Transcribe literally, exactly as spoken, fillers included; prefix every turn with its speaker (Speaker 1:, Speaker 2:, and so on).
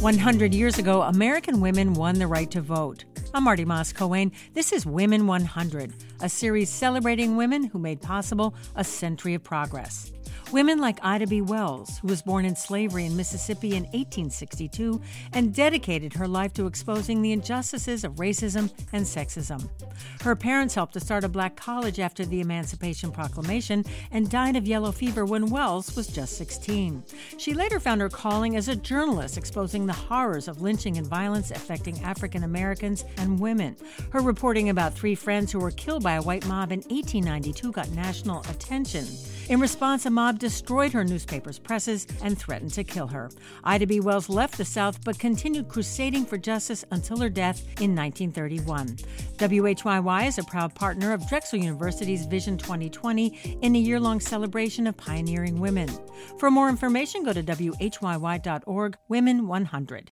Speaker 1: one hundred years ago, American women won the right to vote. I'm Marty Moss-Coane. This is Women one hundred, a series celebrating women who made possible a century of progress. Women like Ida B. Wells, who was born in slavery in Mississippi in eighteen sixty-two and dedicated her life to exposing the injustices of racism and sexism. Her parents helped to start a black college after the Emancipation Proclamation and died of yellow fever when Wells was just sixteen. She later found her calling as a journalist, exposing the horrors of lynching and violence affecting African Americans and women. Her reporting about three friends who were killed by a white mob in eighteen ninety-two got national attention. In response, a mob destroyed her newspaper's presses and threatened to kill her. Ida B. Wells left the South but continued crusading for justice until her death in nineteen thirty-one. W H Y Y is a proud partner of Drexel University's Vision twenty twenty in a year-long celebration of pioneering women. For more information, go to W H Y Y dot org, Women one hundred.